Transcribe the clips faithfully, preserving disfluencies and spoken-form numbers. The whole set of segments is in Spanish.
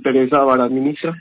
Teresa Barán, ministra.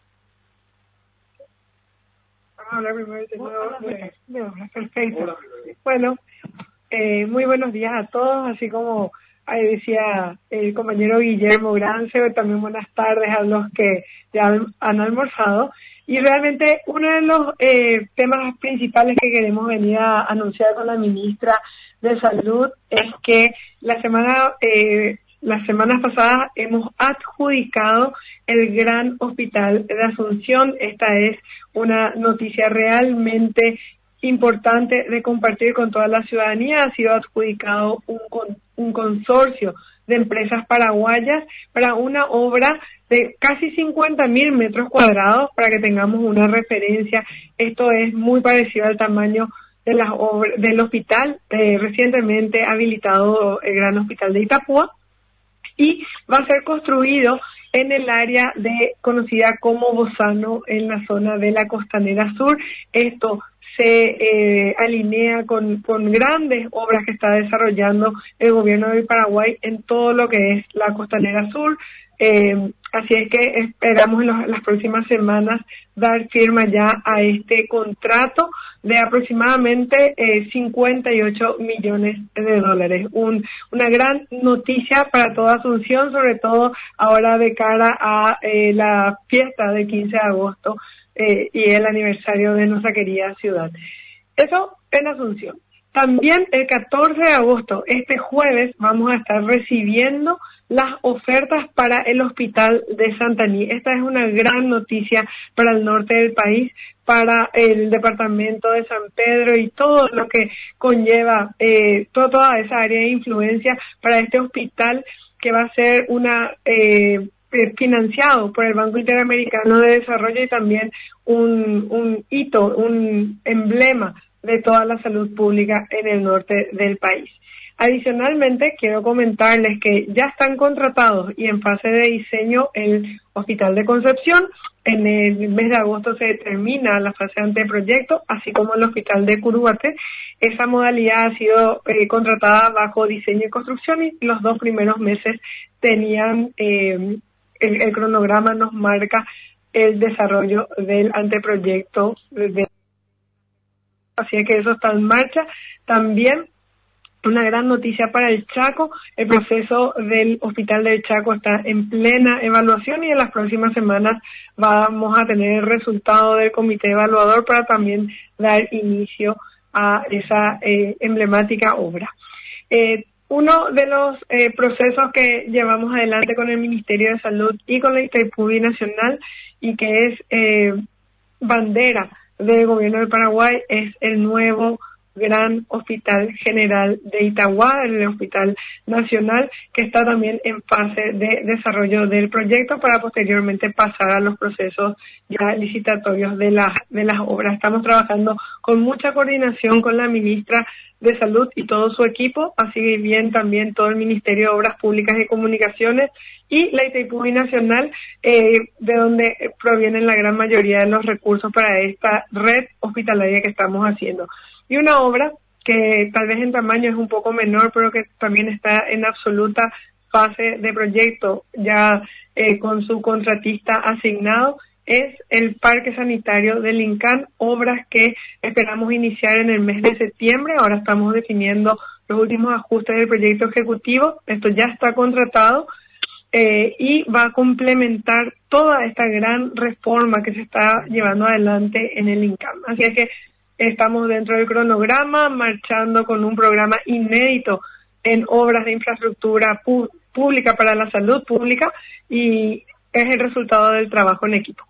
Vamos a hablar primero de, de, de obras. Perfecto. Bueno, eh, muy buenos días a todos, así como ahí decía el compañero Guillermo Grance, también buenas tardes a los que ya han almorzado. Y realmente uno de los eh, temas principales que queremos venir a anunciar con la ministra de Salud es que la semana eh, las semanas pasadas hemos adjudicado el gran hospital de Asunción. Esta es una noticia realmente importante de compartir con toda la ciudadanía. Ha sido adjudicado un, con, un consorcio de empresas paraguayas para una obra de casi cincuenta mil metros cuadrados, para que tengamos una referencia. Esto es muy parecido al tamaño de las obras, del hospital eh, recientemente habilitado, el Gran Hospital de Itapúa, y va a ser construido en el área de conocida como Bozano, en la zona de la Costanera Sur. Esto se eh, alinea con, con grandes obras que está desarrollando el gobierno del Paraguay en todo lo que es la Costanera Sur. Eh, así es que esperamos en los, las próximas semanas dar firma ya a este contrato de aproximadamente eh, cincuenta y ocho millones de dólares. Un, una gran noticia para toda Asunción, sobre todo ahora de cara a eh, la fiesta del quince de agosto eh, y el aniversario de nuestra querida ciudad. Eso en Asunción. También el catorce de agosto, este jueves, vamos a estar recibiendo las ofertas para el hospital de Santaní. Esta es una gran noticia para el norte del país, para el departamento de San Pedro y todo lo que conlleva eh, toda, toda esa área de influencia para este hospital que va a ser una eh, eh, financiado por el Banco Interamericano de Desarrollo y también un, un hito, un emblema de toda la salud pública en el norte del país. Adicionalmente, quiero comentarles que ya están contratados y en fase de diseño el Hospital de Concepción. En el mes de agosto se termina la fase de anteproyecto, así como el Hospital de Curuguaté. Esa modalidad ha sido eh, contratada bajo diseño y construcción y los dos primeros meses tenían, eh, el, el cronograma nos marca el desarrollo del anteproyecto. De, así es que eso está en marcha. También una gran noticia para el Chaco, el proceso del Hospital del Chaco está en plena evaluación y en las próximas semanas vamos a tener el resultado del comité evaluador para también dar inicio a esa eh, emblemática obra. Eh, uno de los eh, procesos que llevamos adelante con el Ministerio de Salud y con la Itaipu Binacional y que es eh, bandera del gobierno del Paraguay es el nuevo Gran Hospital General de Itagua, el Hospital Nacional, que está también en fase de desarrollo del proyecto para posteriormente pasar a los procesos ya licitatorios de las de las obras. Estamos trabajando con mucha coordinación con la ministra de Salud y todo su equipo, así bien también todo el Ministerio de Obras Públicas y Comunicaciones y la Itaipu Binacional, eh, de donde provienen la gran mayoría de los recursos para esta red hospitalaria que estamos haciendo. Y una obra que tal vez en tamaño es un poco menor, pero que también está en absoluta fase de proyecto, ya eh, con su contratista asignado, es el Parque Sanitario del Incán, obras que esperamos iniciar en el mes de septiembre. Ahora estamos definiendo los últimos ajustes del proyecto ejecutivo. Esto ya está contratado eh, y va a complementar toda esta gran reforma que se está llevando adelante en el Incán. Así es que estamos dentro del cronograma, marchando con un programa inédito en obras de infraestructura pu- pública para la salud pública y es el resultado del trabajo en equipo.